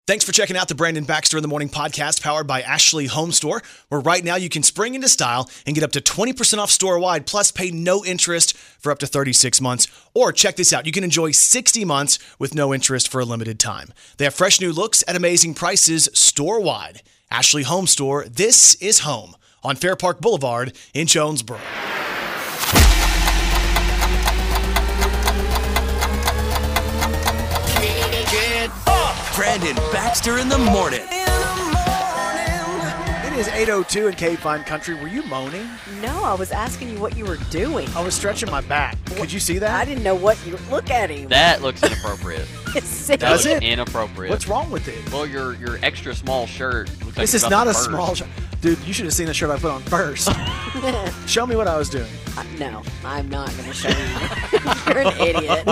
Thanks for checking out the Brandon Baxter in the Morning podcast powered by Ashley Home Store, where right now you can spring into style and get up to 20% off store-wide, plus pay no interest for up to 36 months. Or check this out, you can enjoy 60 months with no interest for a limited time. They have fresh new looks at amazing prices store-wide. Ashley Home Store, this is home on Fair Park Boulevard in Jonesboro. Brandon Baxter in the morning. It is 8:02 in K-Fine Country. Were you moaning? No, I was asking you what you were doing. I was stretching my back. Could you see that? I didn't know what you look at him. That looks inappropriate. Does it? Inappropriate. What's wrong with it? Well, your extra small shirt looks like This it's is not a about to small burst. shirt. Dude, you should have seen the shirt I put on first. Show me what I was doing. No, I'm not going to show you. You're an idiot.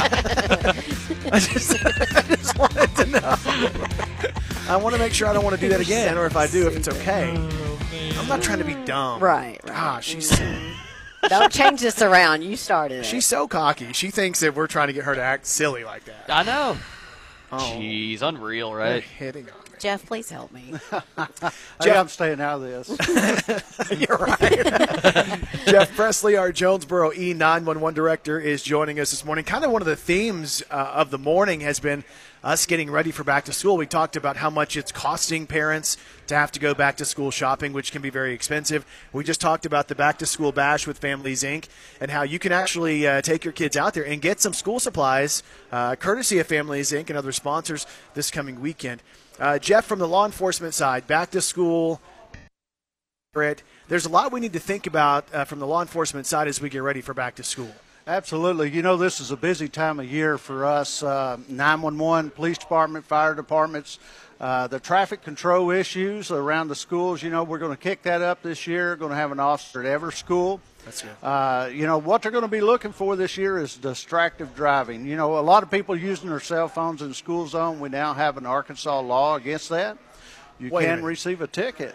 I just wanted to know. I want to make sure I don't want to do that again, or if I do, if it's okay. I'm not trying to be dumb. Right. Gosh, Don't change this around. You started it. she's so cocky. She thinks that we're trying to get her to act silly like that. I know. Oh, Jeez, unreal, you're right? hitting on me. Jeff, please help me. Jeff, I'm staying out of this. You're right. Jeff Presley, our Jonesboro E911 director, is joining us this morning. Kind of one of the themes of the morning has been us getting ready for back to school. We talked about how much it's costing parents to have to go back to school shopping, which can be very expensive. We just talked about the back to school bash with Families Inc. and how you can actually take your kids out there and get some school supplies courtesy of Families Inc. and other sponsors this coming weekend. Jeff, from the law enforcement side, back to school, there's a lot we need to think about from the law enforcement side as we get ready for back to school. Absolutely. You know, this is a busy time of year for us, 911, police department, fire departments. The traffic control issues around the schools, you know, we're going to kick that up this year. Going to have an officer at every school. That's good. You know, what they're going to be looking for this year is distracted driving. You know, a lot of people using their cell phones in the school zone. We now have an Arkansas law against that. You Wait a can minute. receive a ticket.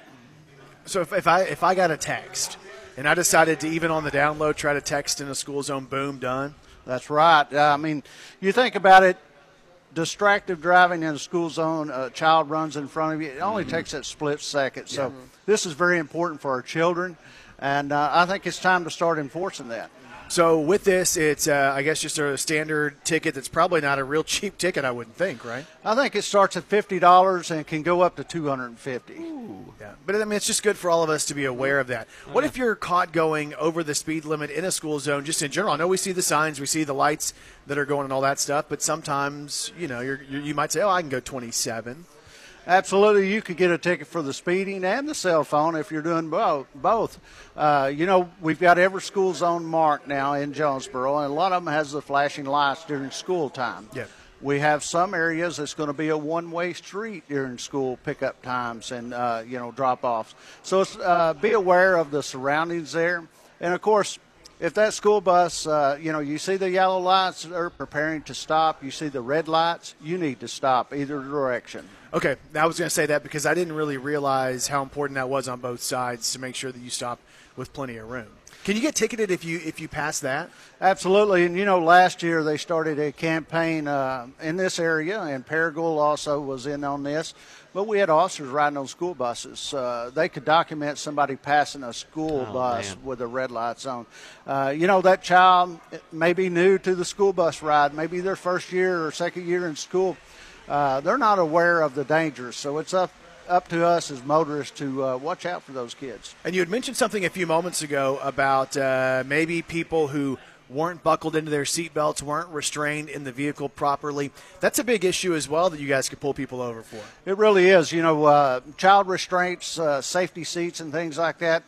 So if I got a text and I decided to, even on the download, try to text in a school zone, boom, done. That's right. I mean, you think about it, distracted driving in a school zone, a child runs in front of you, it only takes that split second. So this is very important for our children, and I think it's time to start enforcing that. So with this, it's, I guess, just a standard ticket that's probably not a real cheap ticket, I wouldn't think, right? I think it starts at $50 and can go up to $250. Yeah. But, I mean, it's just good for all of us to be aware of that. What if you're caught going over the speed limit in a school zone, just in general? I know we see the signs, we see the lights that are going and all that stuff, but sometimes, you know, you might say, oh, I can go 27. Absolutely. You could get a ticket for the speeding and the cell phone if you're doing both. You know, we've got every school zone marked now in Jonesboro, and a lot of them has the flashing lights during school time. Yeah. We have some areas that's going to be a one-way street during school pickup times and, you know, drop-offs. So it's, be aware of the surroundings there. And, of course, if that school bus, you know, you see the yellow lights are preparing to stop, you see the red lights, you need to stop either direction. Okay, I was going to say that because I didn't really realize how important that was on both sides to make sure that you stop with plenty of room. Can you get ticketed if you pass that? Absolutely, and you know, last year they started a campaign in this area, and Paragould also was in on this. But we had officers riding on school buses. They could document somebody passing a school bus with the red lights on. You know, that child may be new to the school bus ride, maybe their first year or second year in school. They're not aware of the dangers, so it's up to us as motorists to watch out for those kids. And you had mentioned something a few moments ago about maybe people who weren't buckled into their seatbelts, weren't restrained in the vehicle properly. That's a big issue as well that you guys could pull people over for. It really is. You know, child restraints, safety seats and things like that.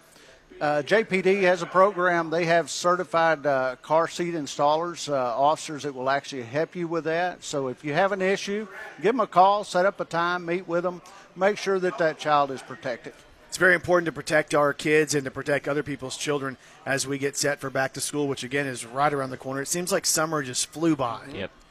JPD has a program. They have certified car seat installers, officers that will actually help you with that. So if you have an issue, give them a call, set up a time, meet with them, make sure that child is protected. It's very important to protect our kids and to protect other people's children as we get set for back to school, which, again, is right around the corner. It seems like summer just flew by. Yep.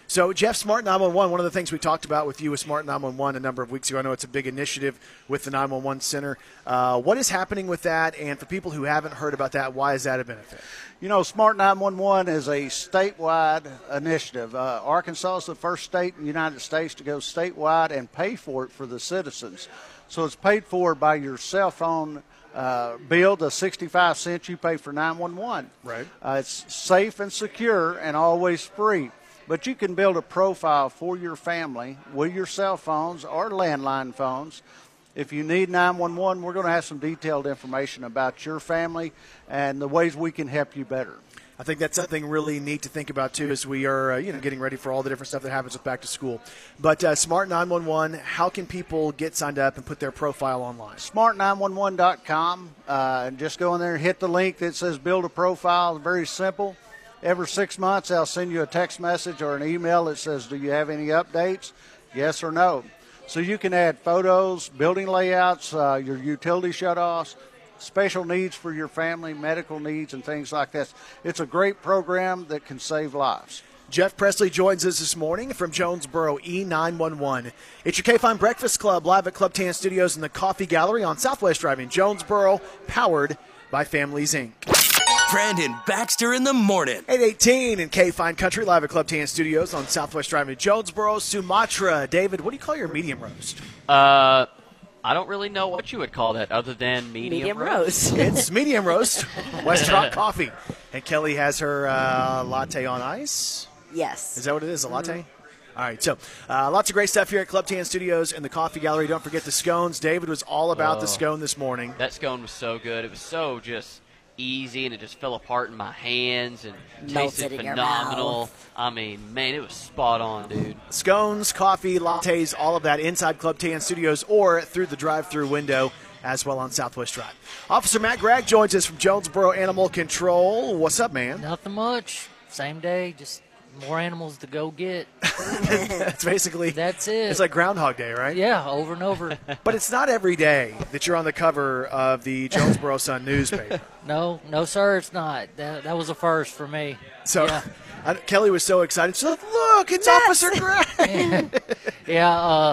So, Jeff, Smart 911, one of the things we talked about with you with Smart 911 a number of weeks ago, I know it's a big initiative with the 911 Center. What is happening with that? And for people who haven't heard about that, why is that a benefit? You know, Smart 911 is a statewide initiative. Arkansas is the first state in the United States to go statewide and pay for it for the citizens. So it's paid for by your cell phone bill, the 65 cents you pay for 911. Right. It's safe and secure and always free. But you can build a profile for your family with your cell phones or landline phones. If you need 911, we're going to have some detailed information about your family and the ways we can help you better. I think that's something really neat to think about, too, as we are getting ready for all the different stuff that happens with back to school. But Smart 911, how can people get signed up and put their profile online? Smart911.com. And just go in there and hit the link that says build a profile. Very simple. Every 6 months, I'll send you a text message or an email that says, do you have any updates? Yes or no. So you can add photos, building layouts, your utility shutoffs, special needs for your family, medical needs, and things like that. It's a great program that can save lives. Jeff Presley joins us this morning from Jonesboro E911. It's your K-Fine Breakfast Club live at Club Tan Studios in the Coffee Gallery on Southwest Drive in Jonesboro, powered by Families, Inc. Brandon Baxter in the morning. 8:18 in K-Fine Country, live at Club Tan Studios on Southwest Drive in Jonesboro, Sumatra. David, what do you call your medium roast? I don't really know what you would call that other than medium roast. It's medium roast, West Rock Coffee. And Kelly has her latte on ice. Yes. Is that what it is, a latte? All right, so lots of great stuff here at Club Tan Studios and the Coffee Gallery. Don't forget the scones. David was all about the scone this morning. That scone was so good. It was so just easy, and it just fell apart in my hands and tasted in your phenomenal. mouth. I mean, man, it was spot on, dude. Scones, coffee, lattes, all of that inside Club Tan Studios or through the drive-through window as well on Southwest Drive. Officer Matt Gregg joins us from Jonesboro Animal Control. What's up, man? Nothing much. Same day, just more animals to go get. That's basically That's it. It's like Groundhog Day, right? Yeah, over and over. But it's not every day that you're on the cover of the Jonesboro Sun newspaper. No, sir, it's not. That was a first for me. So Yeah. Kelly was so excited. She's like, look, it's Officer Gregg. Yeah,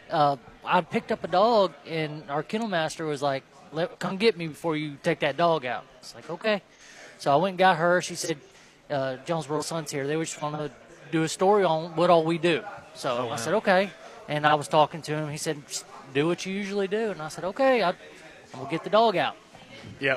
I picked up a dog, and our kennel master was like, come get me before you take that dog out. It's like, okay. So I went and got her. She said, Jonesboro Sun's here. They just want to do a story on what all we do. So I said, okay. And I was talking to him. He said, just do what you usually do. And I said, okay, I'm going to get the dog out. Yep.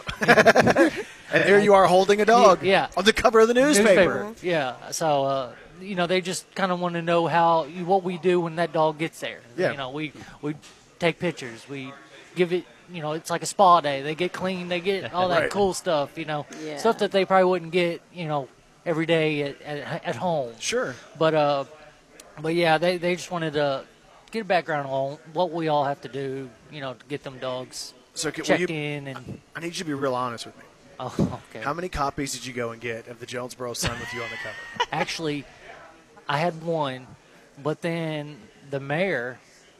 And there you are holding a dog on the cover of the newspaper. Yeah. So, they just kind of want to know what we do when that dog gets there. Yeah. We take pictures. We give it, it's like a spa day. They get clean. They get all that Right. cool stuff, stuff that they probably wouldn't get, every day at home. Sure. But yeah, they just wanted to get a background on what we all have to do, to get them dogs So checked in. And I need you to be real honest with me. oh, okay. How many copies did you go and get of the Jonesboro Sun with you on the cover? Actually, I had one, but then the mayor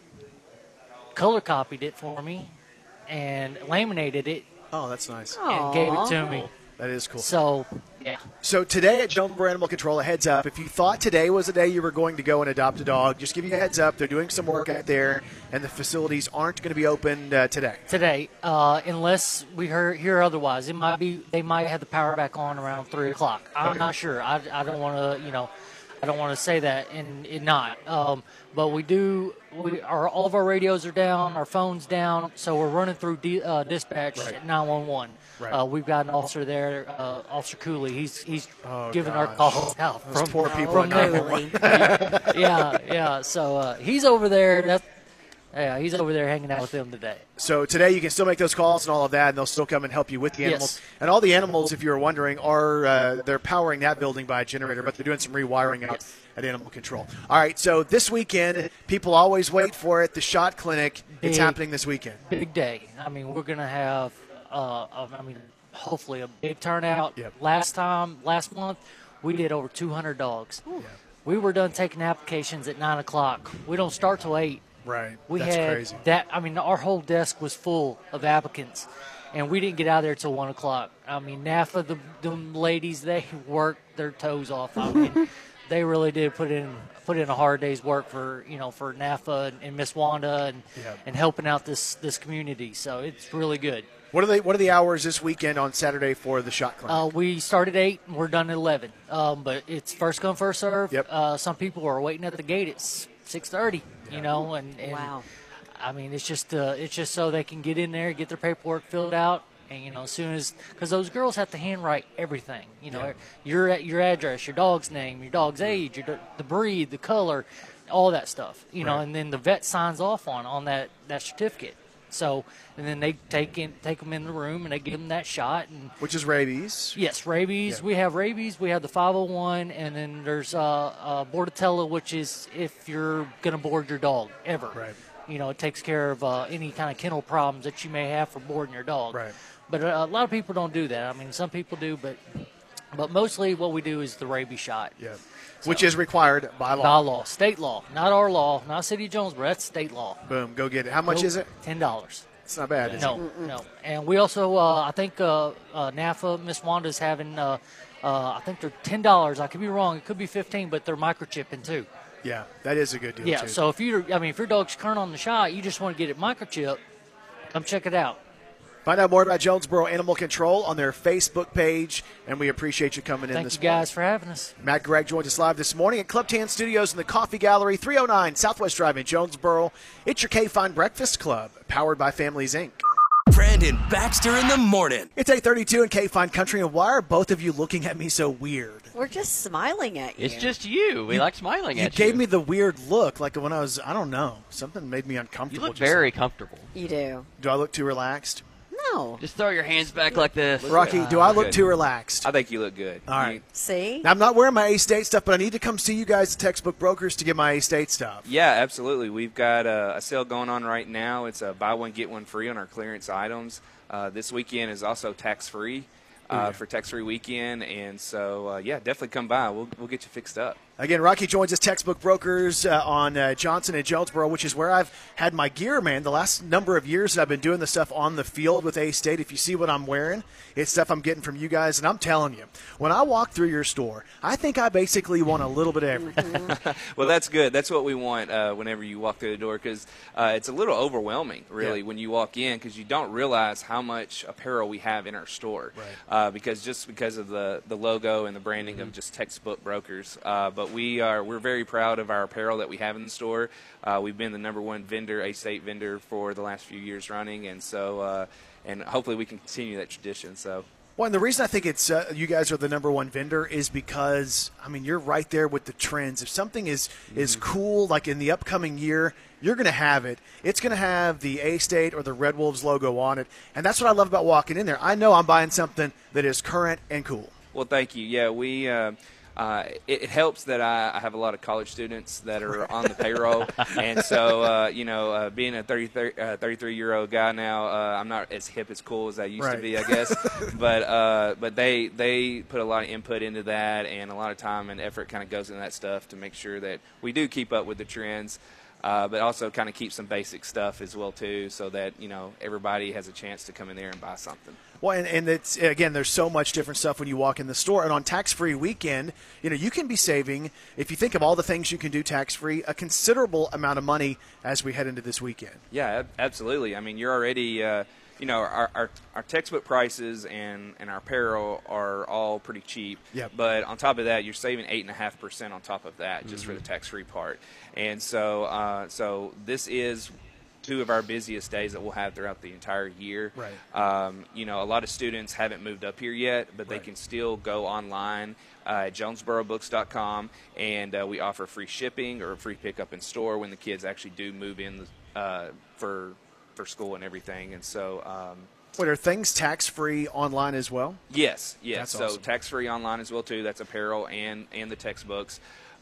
color copied it for me and laminated it Oh, that's nice. and gave it to me. That is cool. So, yeah. So today at Jonesboro Animal Control, a heads up, if you thought today was the day you were going to go and adopt a dog, just give you a heads up. They're doing some work out there, and the facilities aren't going to be opened today. Today, unless we hear otherwise, they might have the power back on around 3 o'clock. I'm not sure. I don't want to, I don't want to say that and it not. But all of our radios are down, our phones down, so we're running through dispatch at 911. Right. We've got an officer there, Officer Cooley. He's giving our gosh. calls out Those poor people from at there. 911. Yeah. So he's over there. He's over there hanging out with them today. So today you can still make those calls and all of that, and they'll still come and help you with the animals. Yes. And all the animals, if you were wondering, they're powering that building by a generator, but they're doing some rewiring out at Animal Control. All right, so this weekend, people always wait for it, the SHOT Clinic. It's happening this weekend. Big day. I mean, we're going to have, hopefully a big turnout. Yep. Last month, we did over 200 dogs. Yeah. We were done taking applications at 9 o'clock. We don't start till 8. Right. We That's had crazy. our whole desk was full of applicants, and we didn't get out of there till 1 o'clock. I mean, NAFA, the ladies, they worked their toes off. I mean, they really did put in a hard day's work for for NAFA and Miss Wanda and helping out this community. So it's really good. What are the hours this weekend on Saturday for the shot clinic? We start at 8 and we're done at 11. But it's first come, first serve. Yep. Some people are waiting at the gate at 6:30. You know, and wow. I mean, it's just so they can get in there, get their paperwork filled out, and as soon as, because those girls have to handwrite everything. Your address, your dog's name, your dog's age, the breed, the color, all that stuff. And then the vet signs off on that certificate. So, and then they take them in the room and they give them that shot. Which is rabies. Yes, rabies. Yeah. We have rabies. We have the 501, and then there's Bordetella, which is if you're going to board your dog ever. Right. It takes care of any kind of kennel problems that you may have for boarding your dog. Right. But a lot of people don't do that. I mean, some people do, but mostly what we do is the rabies shot. Yeah. So, which is required by law. By law. State law. Not our law. Not City of Jonesboro. That's state law. Boom. Go get it. How much is it? $10. It's not bad, is it? No. And we also, I think NAFA, Miss Wanda's having, I think they're $10. I could be wrong. It could be $15, but they're microchipping too. Yeah, that is a good deal, Yeah, too. so if your dog's current on the shot, you just want to get it microchipped, come check it out. Find out more about Jonesboro Animal Control on their Facebook page, and we appreciate you coming in this morning. Thank you guys for having us. Matt Gregg joins us live this morning at Club Tan Studios in the Coffee Gallery, 309 Southwest Drive in Jonesboro. It's your K-Fine Breakfast Club, powered by Families, Inc. Brandon Baxter in the morning. It's 8:32 in K-Fine Country, and why are both of you looking at me so weird? We're just smiling at you. It's just you. We like smiling at you. You gave me the weird look, like when I was, I don't know, something made me uncomfortable. You look very comfortable. You do. Do I look too relaxed? No. Just throw your hands back like this. Rocky, do I look too relaxed? I think you look good. All right. See? Now, I'm not wearing my A-State stuff, but I need to come see you guys at Textbook Brokers to get my A-State stuff. Yeah, absolutely. We've got a sale going on right now. It's a buy one, get one free on our clearance items. This weekend is also tax-free for tax-free weekend. And so, definitely come by. We'll get you fixed up. Again, Rocky joins us, Textbook Brokers on Johnson and Jonesboro, which is where I've had my gear, man. The last number of years that I've been doing the stuff on the field with A-State. If you see what I'm wearing, it's stuff I'm getting from you guys. And I'm telling you, when I walk through your store, I think I basically want a little bit of everything. Well, that's good. That's what we want whenever you walk through the door, because it's a little overwhelming, really, when you walk in, because you don't realize how much apparel we have in our store. Right. Because of the logo and the branding of just Textbook Brokers. But we're very proud of our apparel that we have in the store. We've been the number one vendor, A-State vendor, for the last few years running, and so and hopefully we can continue that tradition. So. Well, and the reason I think it's you guys are the number one vendor is because, I mean, you're right there with the trends. If something is cool, like in the upcoming year, you're going to have it. It's going to have the A-State or the Red Wolves logo on it, and that's what I love about walking in there. I know I'm buying something that is current and cool. Well, thank you. Yeah, we it helps that I have a lot of college students that are on the payroll, and so being a 33-year-old guy now, I'm not as hip as cool as I used to be, I guess. But they put a lot of input into that, and a lot of time and effort kind of goes into that stuff to make sure that we do keep up with the trends. But also kind of keep some basic stuff as well too, so that everybody has a chance to come in there and buy something. Well, and it's, again, there's so much different stuff when you walk in the store. And on tax-free weekend, you can be saving, if you think of all the things you can do tax-free, a considerable amount of money as we head into this weekend. Yeah, absolutely. I mean, you're already, our textbook prices and our apparel are all pretty cheap. Yep. But on top of that, you're saving 8.5% on top of that just for the tax-free part. And so this is two of our busiest days that we'll have throughout the entire year. Right. A lot of students haven't moved up here yet, but they can still go online at jonesborobooks.com, and we offer free shipping or free pickup in store when the kids actually do move in for school and everything. And so Wait, are things tax-free online as well? Yes. That's so awesome. Tax-free online as well too. That's apparel and the textbooks.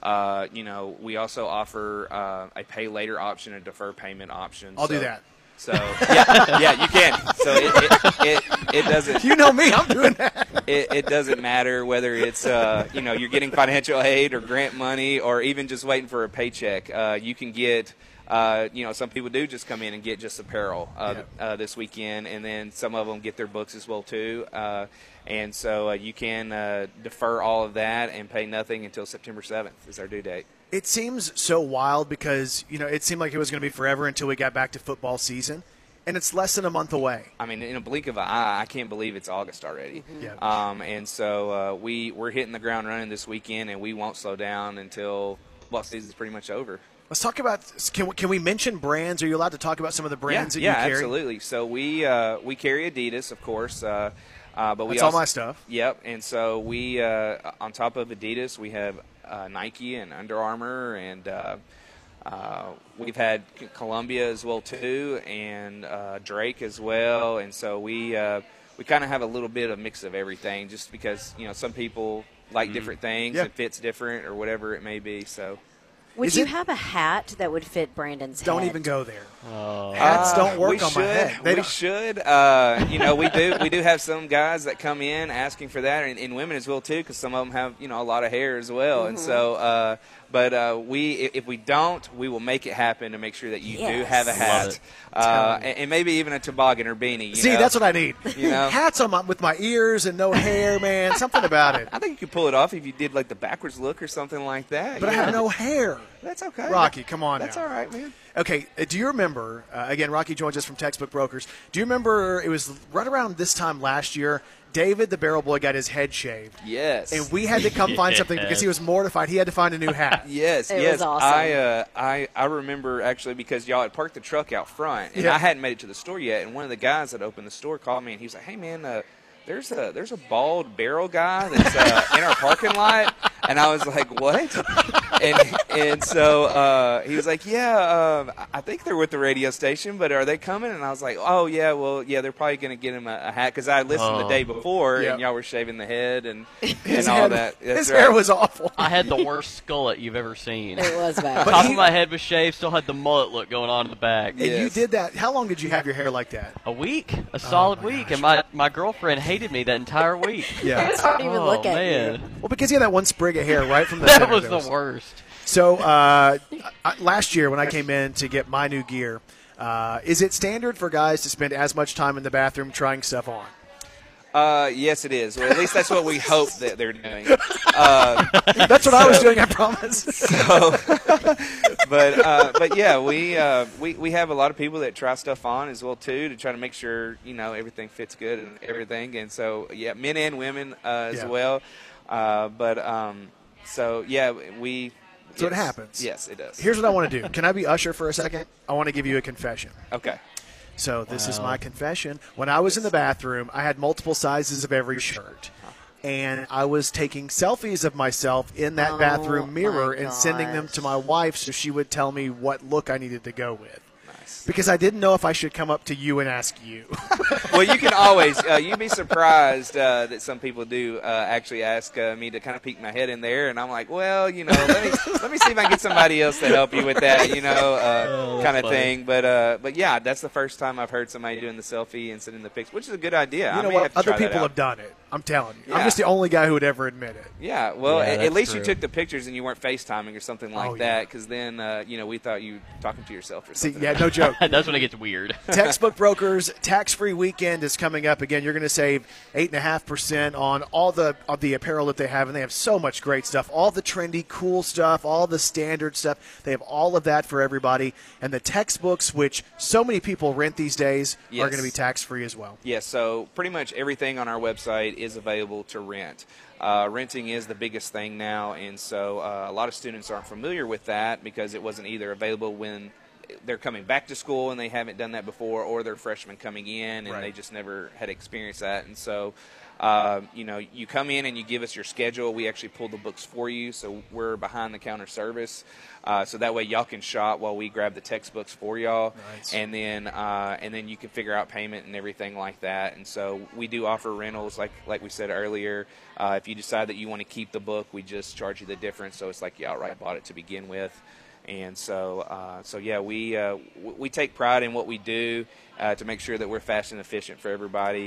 We also offer a pay later option, a defer payment option. I'll do that. So yeah, you can. So it doesn't. You know me, I'm doing that. It doesn't matter whether it's you're getting financial aid or grant money or even just waiting for a paycheck. You can get some people do just come in and get just apparel this weekend, and then some of them get their books as well too. And so you can defer all of that and pay nothing until September 7th is our due date. It seems so wild because, it seemed like it was going to be forever until we got back to football season, and it's less than a month away. I mean, in a blink of an eye, I can't believe it's August already. Mm-hmm. Yeah. And so we're hitting the ground running this weekend, and we won't slow down until football season's pretty much over. Let's talk about – can we mention brands? Are you allowed to talk about some of the brands that you carry? Yeah, absolutely. So we carry Adidas, of course. But That's all my stuff. Yep. And so we on top of Adidas, we have Nike and Under Armour, and we've had Columbia as well too, and Drake as well. And so we kind of have a little bit of mix of everything, just because some people like different things and fits different or whatever it may be. So. Would you have a hat that would fit Brandon's head? Don't even go there. Hats don't work on my head. We should. We do have some guys that come in asking for that, and women as well too, because some of them have a lot of hair as well. Mm-hmm. And so, if we don't, we will make it happen to make sure that you do have a hat, and maybe even a toboggan or beanie. See, that's what I need. Hats on with my ears and no hair, man. Something about it. I think you could pull it off if you did like the backwards look or something like that. But I have no hair. That's okay. Rocky, come on That's now. all right, man. Okay, do you remember, again, Rocky joins us from Textbook Brokers. Do you remember it was right around this time last year, David the Barrel Boy got his head shaved? Yes. And we had to come find something because he was mortified. He had to find a new hat. Yes. It was awesome. I remember actually because y'all had parked the truck out front, and I hadn't made it to the store yet, and one of the guys that opened the store called me, and he was like, hey, man, there's a bald barrel guy that's in our parking lot. And I was like, what? And so he was like, I think they're with the radio station, but are they coming? And I was like, oh, yeah, well, yeah, they're probably going to get him a hat because I listened the day before, and y'all were shaving the head and all that. His hair was awful. I had the worst skullet you've ever seen. It was bad. Top of my head was shaved, still had the mullet look going on in the back. And you did that. How long did you have your hair like that? A week, a solid week, and my girlfriend hated me that entire week. Yeah. It's hard to even look at man. you. Well, because you had that one sprig of hair right from the That center. was the worst. So last year when I came in to get my new gear, is it standard for guys to spend as much time in the bathroom trying stuff on? Yes, it is. Well, at least that's what we hope that they're doing. That's what I was doing, I promise. But yeah, we have a lot of people that try stuff on as well too to try to make sure everything fits good and everything. And so men and women as well. So it happens. Yes, it does. Here's what I want to do. Can I be Usher for a second? I want to give you a confession. Okay. So this is my confession. When I was in the bathroom, I had multiple sizes of every shirt. And I was taking selfies of myself in that bathroom mirror and sending them to my wife so she would tell me what look I needed to go with. Nice. Because I didn't know if I should come up to you and ask you. Well, you can always you'd be surprised that some people do actually ask me to kind of peek my head in there, and I'm like, well, let me see if I can get somebody else to help you with that, kind of thing. But yeah, that's the first time I've heard somebody doing the selfie and sending the pics, which is a good idea. You know what? Other people have done it. I'm telling you. Yeah. I'm just the only guy who would ever admit it. Yeah, well, Yeah, at least true. you took the pictures and you weren't FaceTiming or something like that, because then, we thought you were talking to yourself or See, something. yeah, no joke. That's when it gets weird. Textbook Brokers tax-free weekend is coming up. Again, you're going to save 8.5% on all the apparel that they have, and they have so much great stuff. All the trendy, cool stuff, all the standard stuff. They have all of that for everybody. And the textbooks, which so many people rent these days, are going to be tax-free as well. Yes, so pretty much everything on our website is available to rent. Renting is the biggest thing now, and so a lot of students aren't familiar with that because it wasn't either available when they're coming back to school and they haven't done that before, or they're freshmen coming in and they just never had experienced that. And so, you come in and you give us your schedule. We actually pull the books for you, so we're behind-the-counter service. So that way y'all can shop while we grab the textbooks for y'all. Nice. And then you can figure out payment and everything like that. And so we do offer rentals, like we said earlier. If you decide that you want to keep the book, we just charge you the difference. So it's like you outright bought it to begin with. And so we take pride in what we do to make sure that we're fast and efficient for everybody.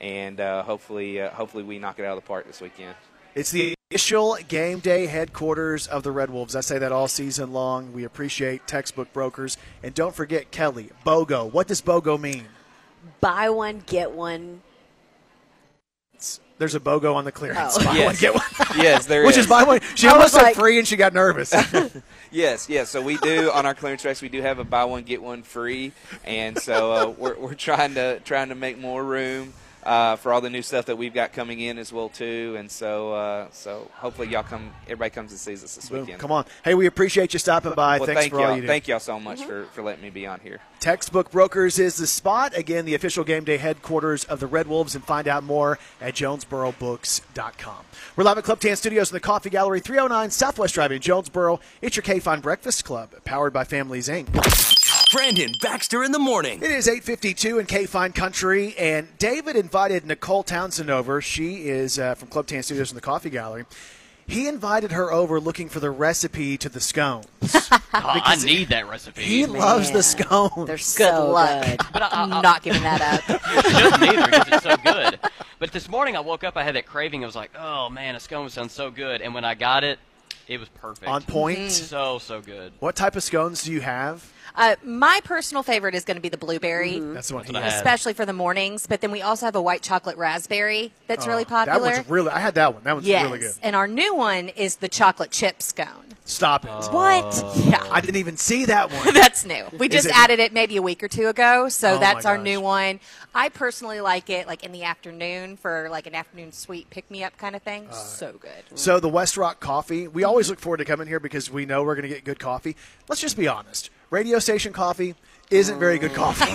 and hopefully we knock it out of the park this weekend. It's the official game day headquarters of the Red Wolves. I say that all season long. We appreciate Textbook Brokers. And don't forget, Kelly, BOGO. What does BOGO mean? Buy one, get one. There's a BOGO on the clearance. Oh. Buy Yes. one, get one. Yes, there Which is buy one. She I almost was said like- free and she got nervous. Yes. So we do on our clearance tracks. We do have a buy one get one free, and so we're trying to make more room for all the new stuff that we've got coming in as well too. And so hopefully everybody comes and sees us this Boom. weekend. Come on. Hey, we appreciate you stopping by. Well, Thanks thank for all y'all. you do. Thank y'all so much for letting me be on here. Textbook Brokers is the spot. Again, the official game day headquarters of the Red Wolves, and find out more at JonesboroBooks.com. We're live at Club Tan Studios in the Coffee Gallery, 309 Southwest Drive in Jonesboro. It's your K-Fine Breakfast Club, powered by Families Inc. Brandon Baxter in the morning. It is 8:52 in K-Fine Country, and David invited Nicole Townsend over. She is from Club Tan Studios in the Coffee Gallery. He invited her over looking for the recipe to the scones. I need that recipe. He loves the scones. They're so good. But I'm not giving that up. She doesn't either because it's so good. But this morning I woke up, I had that craving. I was like, oh, man, a scone sounds so good. And when I got it, it was perfect. On point. So good. What type of scones do you have? My personal favorite is going to be the blueberry, That's the one he what I has. had. especially for the mornings. But then we also have a white chocolate raspberry that's really popular. That one's really. I had that one. That one's yes, really good. and our new one is the chocolate chip scone. Stop it. What? Yeah. I didn't even see that one. That's new. We just it- added it maybe a week or two ago, so Oh, that's my our gosh. new one. I personally like it like in the afternoon for like an afternoon sweet pick-me-up kind of thing. So good. So the West Rock Coffee, we always look forward to coming here because we know we're going to get good coffee. Let's just be honest. Radio station coffee isn't very good coffee.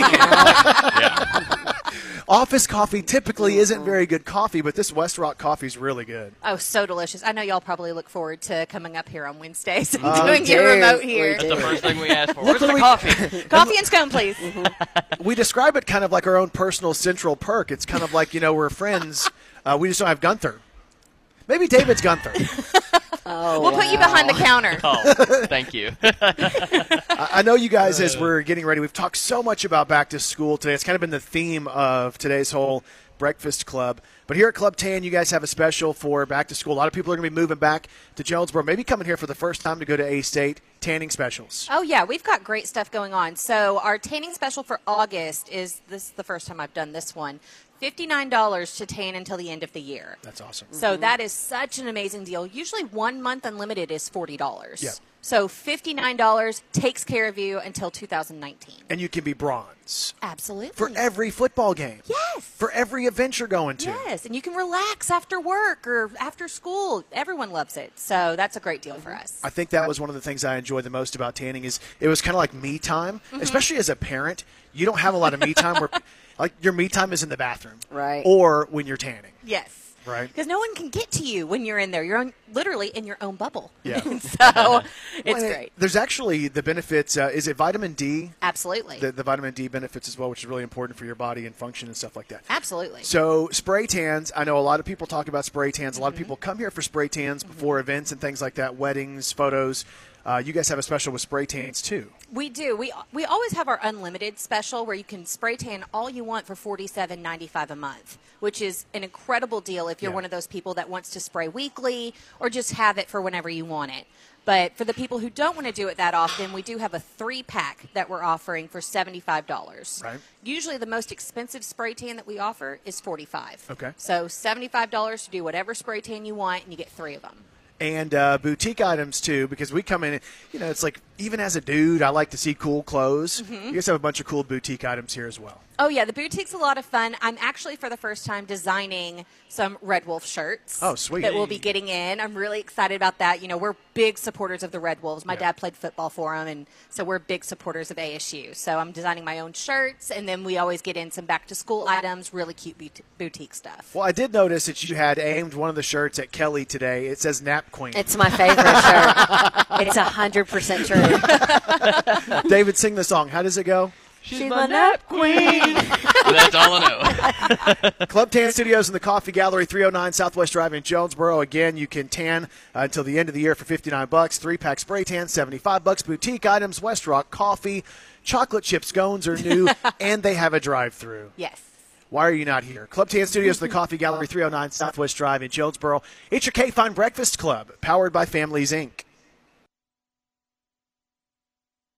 Office coffee typically isn't very good coffee, but this West Rock coffee is really good. Oh, so delicious. I know y'all probably look forward to coming up here on Wednesdays and Oh, doing your remote here. That's the first thing we asked for. Where's Luckily the we- coffee? Coffee and scone, please. We describe it kind of like our own personal central perk. It's kind of like, we're friends. We just don't have Gunther. Maybe David's Gunther. We'll put you behind the counter. Oh, thank you. I know you guys, as we're getting ready, we've talked so much about back to school today. It's kind of been the theme of today's whole breakfast club. But here at Club Tan, you guys have a special for back to school. A lot of people are going to be moving back to Jonesboro, maybe coming here for the first time to go to A-State. Tanning specials. Oh, yeah, we've got great stuff going on. So our tanning special for August is the first time I've done this one. $59 to tan until the end of the year. That's awesome. So that is such an amazing deal. Usually 1 month unlimited is $40. Yeah. So $59 takes care of you until 2019. And you can be bronze Absolutely. for every football game. Yes. For every event you're going to. Yes, and you can relax after work or after school. Everyone loves it. So that's a great deal for us. I think that was one of the things I enjoyed the most about tanning is it was kind of like me time, especially as a parent. You don't have a lot of me time where like your me time is in the bathroom. Right. Or when you're tanning. Yes. Right. Because no one can get to you when you're in there. You're literally in your own bubble. Yeah. so it's Well, and great. There's actually the benefits. Is it vitamin D? Absolutely. The vitamin D benefits as well, which is really important for your body and function and stuff like that. Absolutely. So spray tans, I know a lot of people talk about spray tans. A lot of people come here for spray tans before events and things like that, weddings, photos. You guys have a special with spray tans too. We do. We always have our unlimited special where you can spray tan all you want for $47.95 a month, which is an incredible deal if you're one of those people that wants to spray weekly or just have it for whenever you want it. But for the people who don't want to do it that often, we do have a 3-pack that we're offering for $75. Right. Usually the most expensive spray tan that we offer is $45. Okay. So $75 to do whatever spray tan you want, and you get 3 of them. And boutique items too, because we come in, it's like even as a dude, I like to see cool clothes. You guys have a bunch of cool boutique items here as well. Oh, yeah, the boutique's a lot of fun. I'm actually, for the first time, designing some Red Wolf shirts. Oh, sweet. That we'll be getting in. I'm really excited about that. We're big supporters of the Red Wolves. My dad played football for them, and so we're big supporters of ASU. So I'm designing my own shirts, and then we always get in some back-to-school items, really cute boutique stuff. Well, I did notice that you had aimed one of the shirts at Kelly today. It says Nap Queen. It's my favorite shirt. It's 100% true. David, sing the song. How does it go? She's my nap queen. That's all I know. Club Tan Studios in the Coffee Gallery, 309 Southwest Drive in Jonesboro. Again, you can tan until the end of the year for $59. 3-pack spray tan, $75. Boutique items, West Rock Coffee, chocolate chip scones are new, and they have a drive-through. Yes. Why are you not here? Club Tan Studios, the Coffee Gallery, 309 Southwest Drive in Jonesboro. It's your K-Fine Breakfast Club, powered by Families, Inc.